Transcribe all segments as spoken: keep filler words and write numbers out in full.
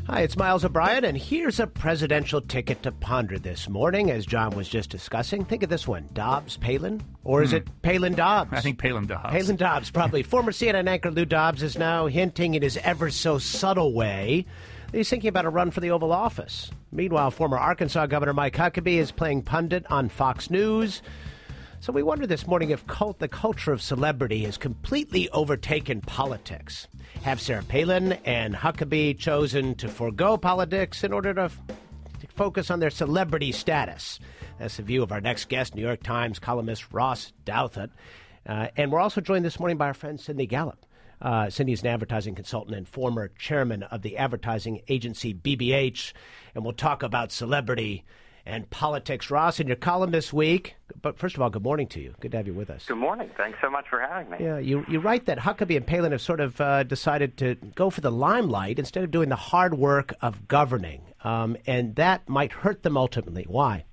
Hi, it's Miles O'Brien, and here's a presidential ticket to ponder this morning, as John was just discussing. Think of this one, Dobbs, Palin, or is Hmm. it Palin Dobbs? I think Palin Dobbs. Palin Dobbs, probably. Former C N N anchor Lou Dobbs is now hinting in his ever so subtle way that he's thinking about a run for the Oval Office. Meanwhile, former Arkansas Governor Mike Huckabee is playing pundit on Fox News. So we wonder this morning if cult, the culture of celebrity has completely overtaken politics. Have Sarah Palin and Huckabee chosen to forego politics in order to f- focus on their celebrity status? That's the view of our next guest, New York Times columnist Ross Douthat. Uh, and we're also joined this morning by our friend Cindy Gallup. Uh, Cindy is an advertising consultant and former chairman of the advertising agency B B H. And we'll talk about celebrity and politics. Ross, in your column this week, but first of all, good morning to you. Good to have you with us. Good morning. Thanks so much for having me. Yeah, you, you write that Huckabee and Palin have sort of uh, decided to go for the limelight instead of doing the hard work of governing, um, and that might hurt them ultimately. Why?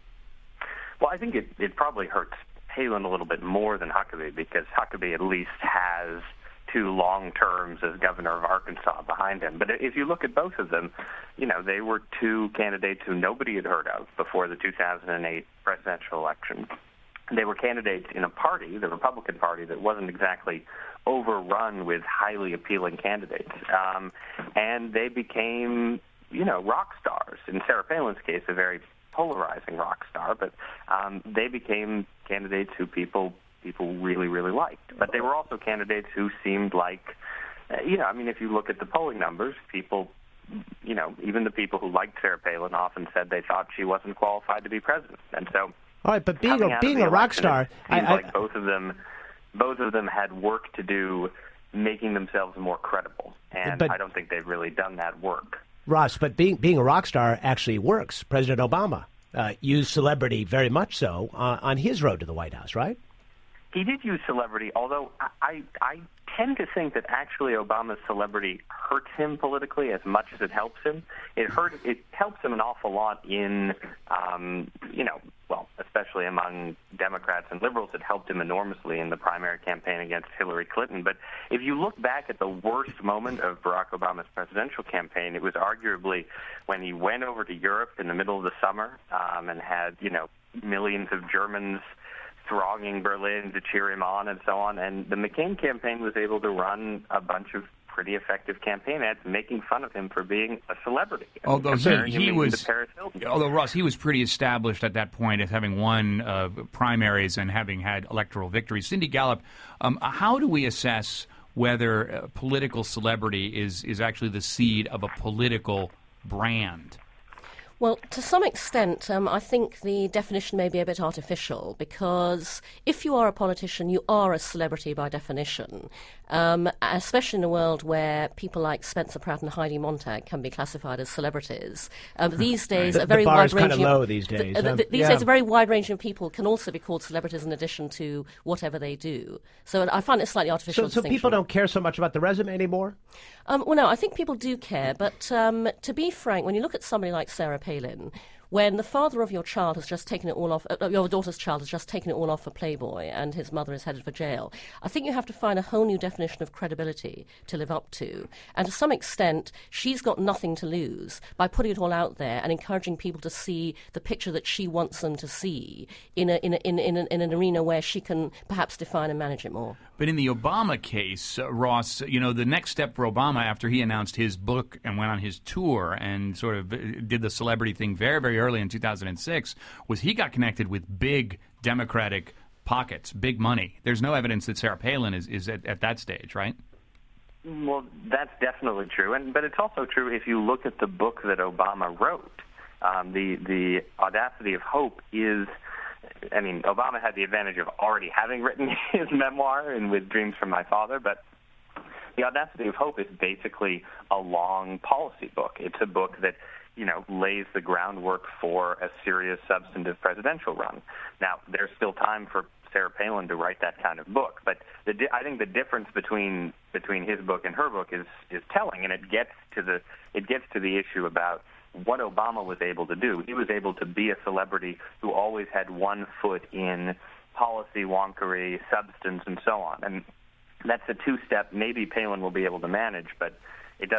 Well, I think it, it probably hurts Palin a little bit more than Huckabee, because Huckabee at least has two long terms as governor of Arkansas behind him. But if you look at both of them, you know, they were two candidates who nobody had heard of before the two thousand eight presidential election. They were candidates in a party, the Republican Party, that wasn't exactly overrun with highly appealing candidates. Um, and they became, you know, rock stars. In Sarah Palin's case, a very polarizing rock star, but um, they became candidates who people people really, really liked. But they were also candidates who seemed like, uh, you know, I mean, if you look at the polling numbers, people, you know, even the people who liked Sarah Palin often said they thought she wasn't qualified to be president. And so, all right, but being a, being a election, rock star, it seems I, I, like both of them, both of them had work to do, making themselves more credible. And but, I don't think they've really done that work. Ross, but being being a rock star actually works. President Obama uh, used celebrity very much so uh, on his road to the White House, right? He did use celebrity, although I, I tend to think that actually Obama's celebrity hurts him politically as much as it helps him. It hurt, it helps him an awful lot in, um, you know, well, especially among Democrats and liberals. It helped him enormously in the primary campaign against Hillary Clinton. But if you look back at the worst moment of Barack Obama's presidential campaign, it was arguably when he went over to Europe in the middle of the summer um, and had, you know, millions of Germans thronging Berlin to cheer him on and so on. And the McCain campaign was able to run a bunch of pretty effective campaign ads making fun of him for being a celebrity. Although he, he was, to although Ross, he was pretty established at that point as having won uh, primaries and having had electoral victories. Cindy Gallup, um, how do we assess whether uh, political celebrity is, is actually the seed of a political brand? Well, to some extent, um, I think the definition may be a bit artificial, because if you are a politician, you are a celebrity by definition, um, especially in a world where people like Spencer Pratt and Heidi Montag can be classified as celebrities. Um, these days, the, a very the bar's wide range kind of low these days. The, the, um, the, these yeah. days, a very wide range of people can also be called celebrities in addition to whatever they do. So I find it slightly artificial. So, so people don't care so much about the resume anymore? Um, well, no, I think people do care. But um, to be frank, when you look at somebody like Sarah Palin, when the father of your child has just taken it all off, uh, your daughter's child has just taken it all off for Playboy and his mother is headed for jail, I think you have to find a whole new definition of credibility to live up to. And to some extent, she's got nothing to lose by putting it all out there and encouraging people to see the picture that she wants them to see in, a, in, a, in, in, a, in an arena where she can perhaps define and manage it more. But in the Obama case, uh, Ross, you know, the next step for Obama after he announced his book and went on his tour and sort of did the celebrity thing very, very early in two thousand six was he got connected with big Democratic pockets, big money. There's no evidence that Sarah Palin is, is at, at that stage, right? Well, that's definitely true. and But it's also true if you look at the book that Obama wrote. Um, the, the Audacity of Hope is... I mean, Obama had the advantage of already having written his memoir and with Dreams from My Father, but The Audacity of Hope is basically a long policy book. It's a book that, you know, lays the groundwork for a serious substantive presidential run. Now, there's still time for Sarah Palin to write that kind of book, but the di- I think the difference between between his book and her book is is telling, and it gets to the it gets to the issue about what Obama was able to do. He was able to be a celebrity who always had one foot in policy wonkery, substance, and so on. And that's a two-step maybe Palin will be able to manage, but it doesn't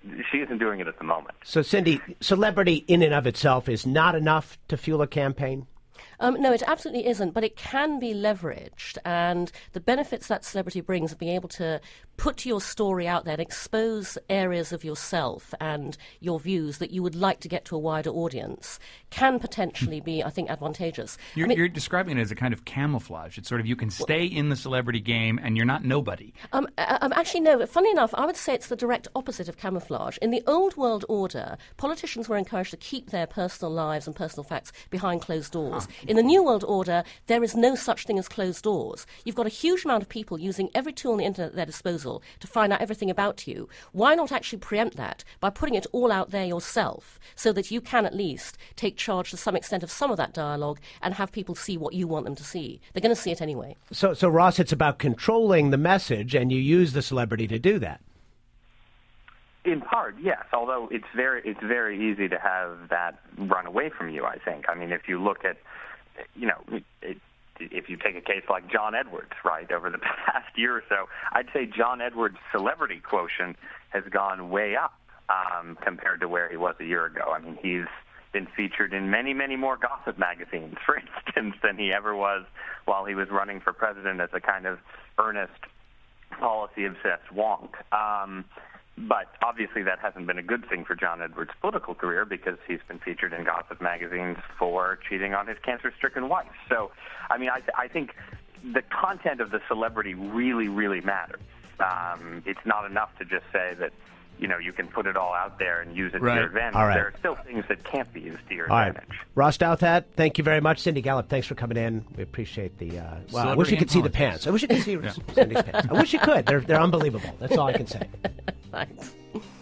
she isn't doing it at the moment. So, Cindy, celebrity in and of itself is not enough to fuel a campaign? Um, no, it absolutely isn't, but it can be leveraged, and the benefits that celebrity brings of being able to put your story out there and expose areas of yourself and your views that you would like to get to a wider audience can potentially be, I think, advantageous. You're, I mean, you're describing it as a kind of camouflage. It's sort of you can stay in the celebrity game and you're not nobody. Um, um, actually, no. Funny enough, I would say it's the direct opposite of camouflage. In the old world order, politicians were encouraged to keep their personal lives and personal facts behind closed doors. Huh. In the New World Order, there is no such thing as closed doors. You've got a huge amount of people using every tool on the internet at their disposal to find out everything about you. Why not actually preempt that by putting it all out there yourself so that you can at least take charge to some extent of some of that dialogue and have people see what you want them to see? They're going to see it anyway. So, so Ross, it's about controlling the message, and you use the celebrity to do that. In part, yes. Although it's very, it's very easy to have that run away from you. I think. I mean, if you look at, you know, it, if you take a case like John Edwards, right, over the past year or so, I'd say John Edwards' celebrity quotient has gone way up um, compared to where he was a year ago. I mean, he's been featured in many, many more gossip magazines, for instance, than he ever was while he was running for president as a kind of earnest, policy-obsessed wonk. Um, But obviously that hasn't been a good thing for John Edwards' political career because he's been featured in gossip magazines for cheating on his cancer-stricken wife. So, I mean, I, th- I think the content of the celebrity really, really matters. Um, it's not enough to just say that, you know, you can put it all out there and use it right. to your advantage. All right. There are still things that can't be used to your all advantage. Right. Ross Douthat, thank you very much. Cindy Gallop, thanks for coming in. We appreciate the. Uh, well, I wish you could see the pants. I wish you could see yeah. Cindy's pants. I wish you could. They're they're unbelievable. That's all I can say. Thanks.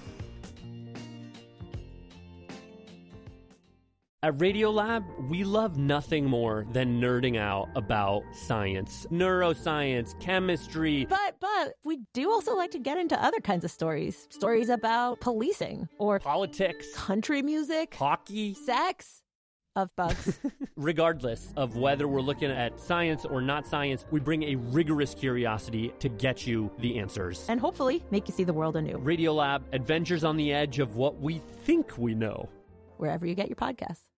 At Radiolab, we love nothing more than nerding out about science, neuroscience, chemistry. But, but, we do also like to get into other kinds of stories. Stories about policing or politics, country music, hockey, sex, of bugs. Regardless of whether we're looking at science or not science, we bring a rigorous curiosity to get you the answers. And hopefully make you see the world anew. Radiolab, adventures on the edge of what we think we know. Wherever you get your podcasts.